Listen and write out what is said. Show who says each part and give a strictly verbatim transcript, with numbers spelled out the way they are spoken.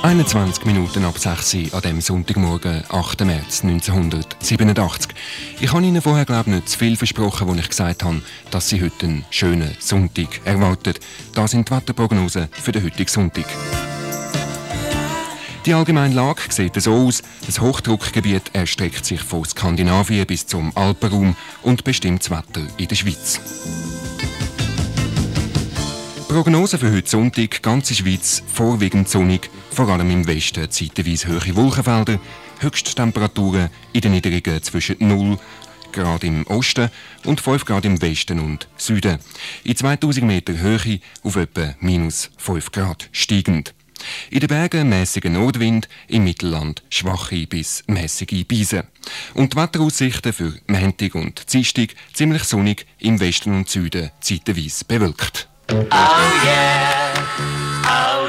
Speaker 1: einundzwanzig Minuten ab sechs Uhr an diesem Sonntagmorgen, achten März neunzehnhundertsiebenundachtzig. Ich habe Ihnen vorher, glaube ich, nicht zu viel versprochen, als ich gesagt habe, dass Sie heute einen schönen Sonntag erwartet. Das sind die Wetterprognosen für den heutigen Sonntag. Die allgemeine Lage sieht so aus. Das Hochdruckgebiet erstreckt sich von Skandinavien bis zum Alpenraum und bestimmt das Wetter in der Schweiz. Prognose für heute Sonntag, ganze Schweiz vorwiegend sonnig, vor allem im Westen zeitweise hohe Wolkenfelder, Höchsttemperaturen in den Niedrigen zwischen null Grad im Osten und fünf Grad im Westen und Süden. In zweitausend Meter Höhe auf etwa minus fünf Grad steigend. In den Bergen mäßiger Nordwind, im Mittelland schwache bis mäßige Brise. Und die Wetteraussichten für Montag und Dienstag ziemlich sonnig, im Westen und Süden zeitweise bewölkt.
Speaker 2: Oh yeah, oh